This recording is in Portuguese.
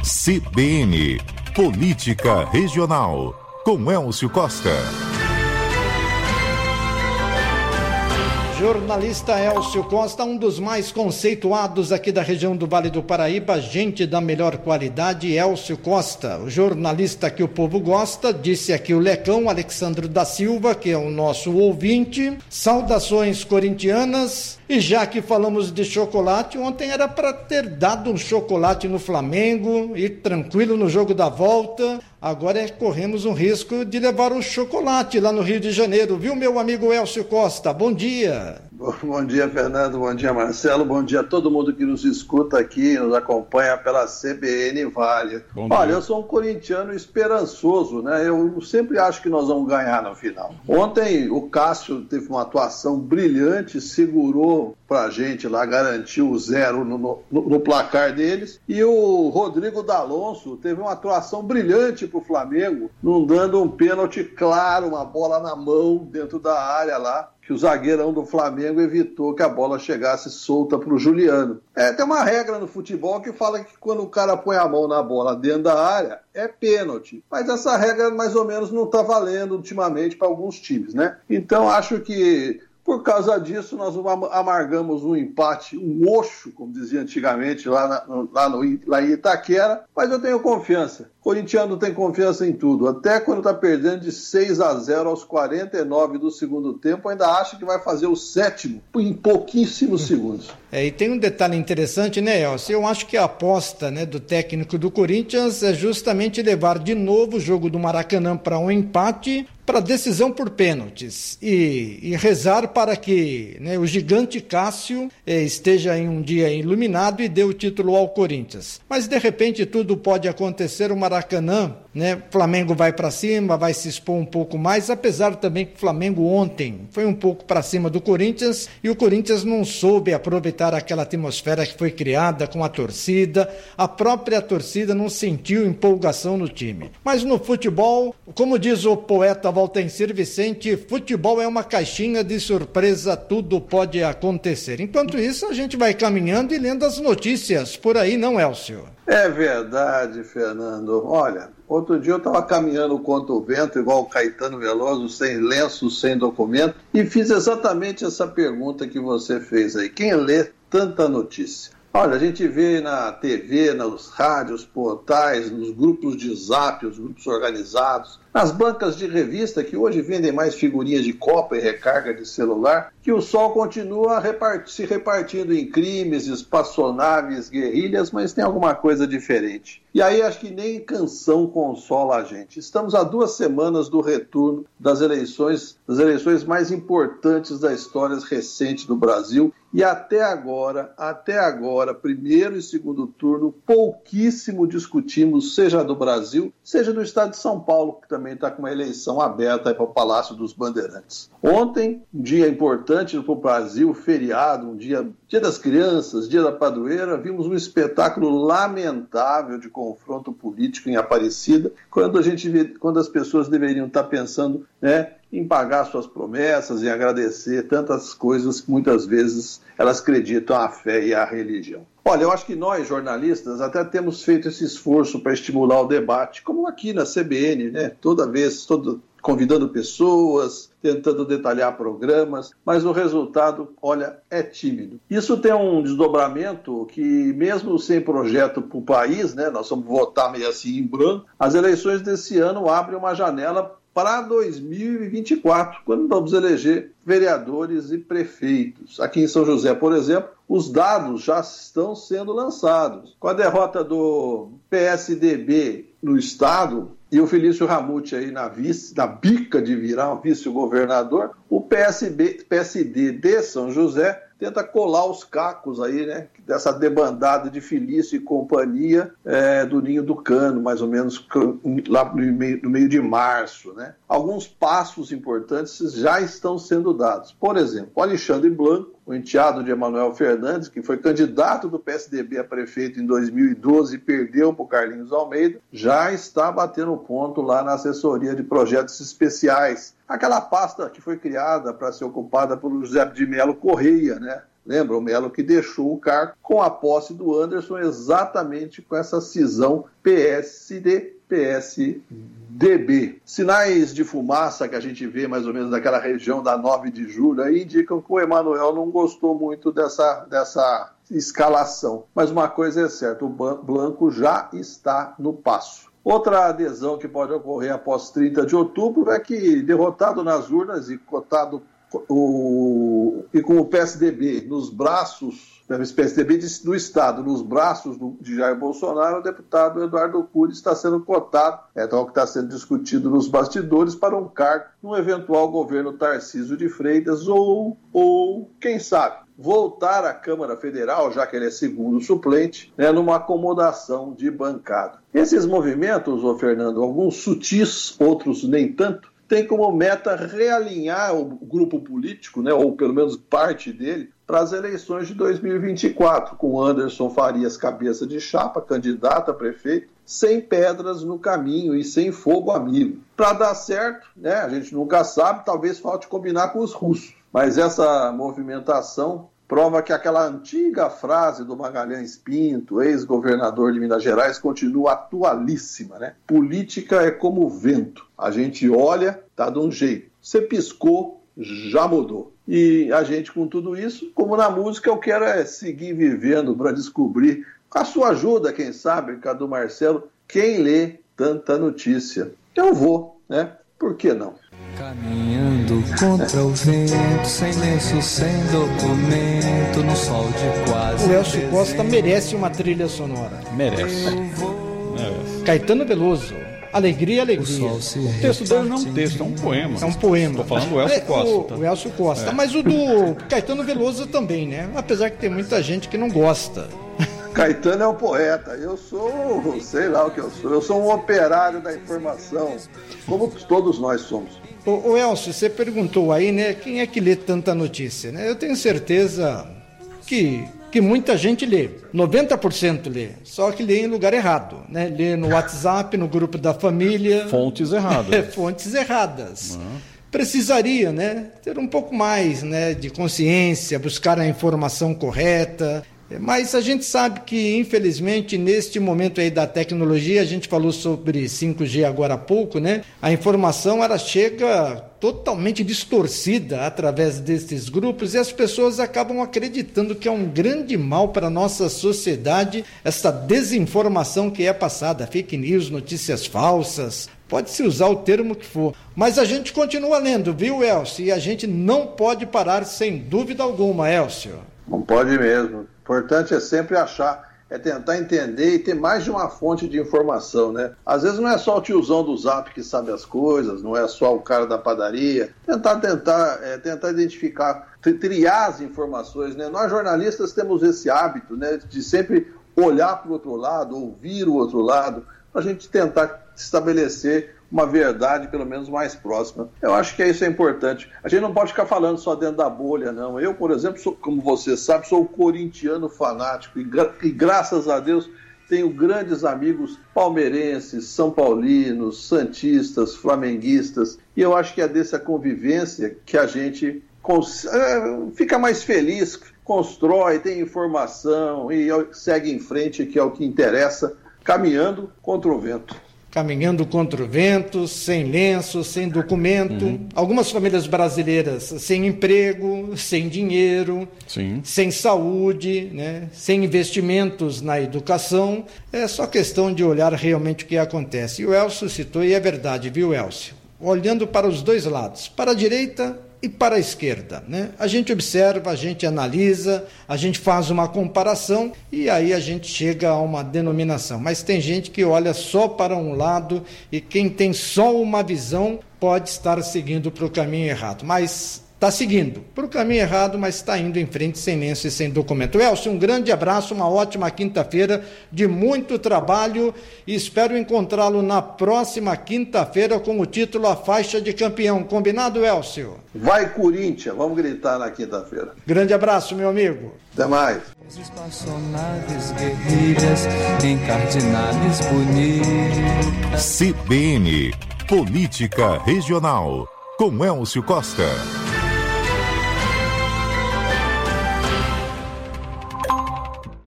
CBN Política Regional, com Elcio Costa. Jornalista Elcio Costa, um dos mais conceituados aqui da região do Vale do Paraíba, gente da melhor qualidade, Elcio Costa, o jornalista que o povo gosta, disse aqui o Lecão, Alexandre da Silva, que é o nosso ouvinte. Saudações corintianas. E já que falamos de chocolate, ontem era para ter dado um chocolate no Flamengo, ir tranquilo no jogo da volta. Agora corremos um risco de levar o chocolate lá no Rio de Janeiro, viu, meu amigo Elcio Costa? Bom dia. Bom dia, Fernando. Bom dia, Marcelo. Bom dia a todo mundo que nos escuta aqui, nos acompanha pela CBN Vale. Olha, eu sou um corintiano esperançoso, né? Eu sempre acho que nós vamos ganhar no final. Ontem o Cássio teve uma atuação brilhante, segurou pra gente lá, garantiu o 0 no placar deles. E o Rodrigo D'Alonso teve uma atuação brilhante pro Flamengo, não dando um pênalti claro, uma bola na mão dentro da área lá, que o zagueirão do Flamengo evitou que a bola chegasse solta para o Juliano. Tem uma regra no futebol que fala que quando o cara põe a mão na bola dentro da área, é pênalti. Mas essa regra mais ou menos não está valendo ultimamente para alguns times, né? Então acho que por causa disso nós amargamos um empate, um oxo, como dizia antigamente lá em Itaquera, mas eu tenho confiança. O corintiano tem confiança em tudo. Até quando está perdendo de 6-0 aos 49 do segundo tempo, ainda acha que vai fazer o 7º em pouquíssimos segundos. E tem um detalhe interessante, né, Elcio? Eu acho que a aposta, né, do técnico do Corinthians é justamente levar de novo o jogo do Maracanã para um empate, para decisão por pênaltis e rezar para que, né, o gigante Cássio esteja em um dia iluminado e dê o título ao Corinthians. Mas de repente tudo pode acontecer, o Maracanã, né, Flamengo vai para cima, vai se expor um pouco mais, apesar também que o Flamengo ontem foi um pouco para cima do Corinthians e o Corinthians não soube aproveitar aquela atmosfera que foi criada com a torcida, a própria torcida não sentiu empolgação no time. Mas no futebol, como diz o poeta Valtencir Vicente, futebol é uma caixinha de surpresa, tudo pode acontecer. Enquanto isso, a gente vai caminhando e lendo as notícias por aí, não, Elcio? É verdade, Fernando. Olha, outro dia eu estava caminhando contra o vento, igual o Caetano Veloso, sem lenço, sem documento, e fiz exatamente essa pergunta que você fez aí. Quem lê tanta notícia? Olha, a gente vê na TV, nos rádios, portais, nos grupos de zap, os grupos organizados, nas bancas de revista, que hoje vendem mais figurinhas de Copa e recarga de celular, que o sol continua se repartindo em crimes, espaçonaves, guerrilhas, mas tem alguma coisa diferente. E aí acho que nem canção consola a gente. Estamos há 2 semanas do retorno das eleições mais importantes da história recente do Brasil, e até agora, primeiro e segundo turno, pouquíssimo discutimos, seja do Brasil, seja do estado de São Paulo, que também está com uma eleição aberta para o Palácio dos Bandeirantes. Ontem, um dia importante para o Brasil, feriado, um dia das crianças, dia da padroeira, vimos um espetáculo lamentável de confronto político em Aparecida, quando as pessoas deveriam estar pensando, né, em pagar suas promessas, em agradecer tantas coisas que muitas vezes elas acreditam à fé e à religião. Olha, eu acho que nós, jornalistas, até temos feito esse esforço para estimular o debate, como aqui na CBN, né? Toda vez, convidando pessoas, tentando detalhar programas, mas o resultado, olha, é tímido. Isso tem um desdobramento que, mesmo sem projeto para o país, né? Nós vamos votar meio assim em branco, as eleições desse ano abrem uma janela para 2024, quando vamos eleger vereadores e prefeitos. Aqui em São José, por exemplo, os dados já estão sendo lançados. Com a derrota do PSDB no estado e o Felício Ramute aí na bica de virar um vice-governador, o PSD de São José tenta colar os cacos aí, né, dessa debandada de Felício e companhia do Ninho do Cano, mais ou menos lá no meio de março, né? Alguns passos importantes já estão sendo dados. Por exemplo, o Alexandre Blanco, o enteado de Emanuel Fernandes, que foi candidato do PSDB a prefeito em 2012 e perdeu para o Carlinhos Almeida, já está batendo ponto lá na assessoria de projetos especiais. Aquela pasta que foi criada para ser ocupada pelo José de Melo Correia, né? Lembra? O Melo que deixou o cargo com a posse do Anderson, exatamente com essa cisão PSD-PSDB. Sinais de fumaça que a gente vê mais ou menos naquela região da 9 de julho aí indicam que o Emanuel não gostou muito dessa escalação. Mas uma coisa é certa, o Blanco já está no passo. Outra adesão que pode ocorrer após 30 de outubro é que, derrotado nas urnas e cotado com o PSDB nos braços, o PSDB do Estado nos braços de Jair Bolsonaro, o deputado Eduardo Cury está sendo cotado, o que está sendo discutido nos bastidores, para um cargo no eventual governo Tarcísio de Freitas ou quem sabe, voltar à Câmara Federal, já que ele é segundo suplente, numa acomodação de bancada. Esses movimentos, Fernando, alguns sutis, outros nem tanto, tem como meta realinhar o grupo político, ou pelo menos parte dele, para as eleições de 2024, com Anderson Farias cabeça de chapa, candidato a prefeito, sem pedras no caminho e sem fogo amigo. Para dar certo, a gente nunca sabe, talvez falte combinar com os russos, mas essa movimentação prova que aquela antiga frase do Magalhães Pinto, ex-governador de Minas Gerais, continua atualíssima, Política é como vento. A gente olha, tá de um jeito. Você piscou, já mudou. E a gente, com tudo isso, como na música, eu quero seguir vivendo para descobrir, com a sua ajuda, quem sabe, Cadu Marcelo, quem lê tanta notícia. Eu vou, Por que não? Caminhando contra o vento, sem lenço, sem documento, no sol de quase. O Elcio Costa merece uma trilha sonora. Merece. Caetano Veloso, Alegria, Alegria. O texto dele não é um texto, é um poema. É um poema. Estou falando do Elcio Costa. O Elcio Costa. Mas o do Caetano Veloso também, Apesar que tem muita gente que não gosta. Caetano é um poeta, eu sou, sei lá o que eu sou um operário da informação, como todos nós somos. Ô Elcio, você perguntou aí, quem é que lê tanta notícia, Eu tenho certeza que muita gente lê, 90% lê, só que lê em lugar errado, Lê no WhatsApp, no grupo da família. Fontes erradas. Fontes erradas. Precisaria, ter um pouco mais, de consciência, buscar a informação correta. Mas a gente sabe que, infelizmente, neste momento aí da tecnologia, a gente falou sobre 5G agora há pouco, A informação, ela chega totalmente distorcida através desses grupos e as pessoas acabam acreditando que é um grande mal para a nossa sociedade essa desinformação que é passada, fake news, notícias falsas. Pode-se usar o termo que for. Mas a gente continua lendo, viu, Elcio? E a gente não pode parar sem dúvida alguma, Elcio. Não pode mesmo. O importante é sempre tentar entender e ter mais de uma fonte de informação, Às vezes não é só o tiozão do Zap que sabe as coisas, não é só o cara da padaria. Tentar identificar, triar as informações, Nós jornalistas temos esse hábito, de sempre olhar para o outro lado, ouvir o outro lado, para a gente tentar estabelecer uma verdade pelo menos mais próxima. Eu acho que isso é importante. A gente não pode ficar falando só dentro da bolha, não. Eu, por exemplo, como você sabe, sou corintiano fanático e graças a Deus tenho grandes amigos palmeirenses, são paulinos, santistas, flamenguistas, e eu acho que é dessa convivência que a gente fica mais feliz, constrói, tem informação e segue em frente, que é o que interessa, caminhando contra o vento. Caminhando contra o vento, sem lenço, sem documento. Algumas famílias brasileiras sem emprego, sem dinheiro, sem saúde, sem investimentos na educação. É só questão de olhar realmente o que acontece. E o Elcio citou, e é verdade, viu, Elcio? Olhando para os dois lados, para a direita e para a esquerda, A gente observa, a gente analisa, a gente faz uma comparação e aí a gente chega a uma denominação. Mas tem gente que olha só para um lado e quem tem só uma visão pode estar seguindo para o caminho errado. Mas está seguindo para o caminho errado, mas está indo em frente sem lenço e sem documento. Elcio, um grande abraço, uma ótima quinta-feira de muito trabalho e espero encontrá-lo na próxima quinta-feira com o título A Faixa de Campeão. Combinado, Elcio? Vai, Corinthians! Vamos gritar na quinta-feira. Grande abraço, meu amigo. Até mais. Espaçonaves guerrilhas em cardinales bonitos. CBN Política Regional com Elcio Costa.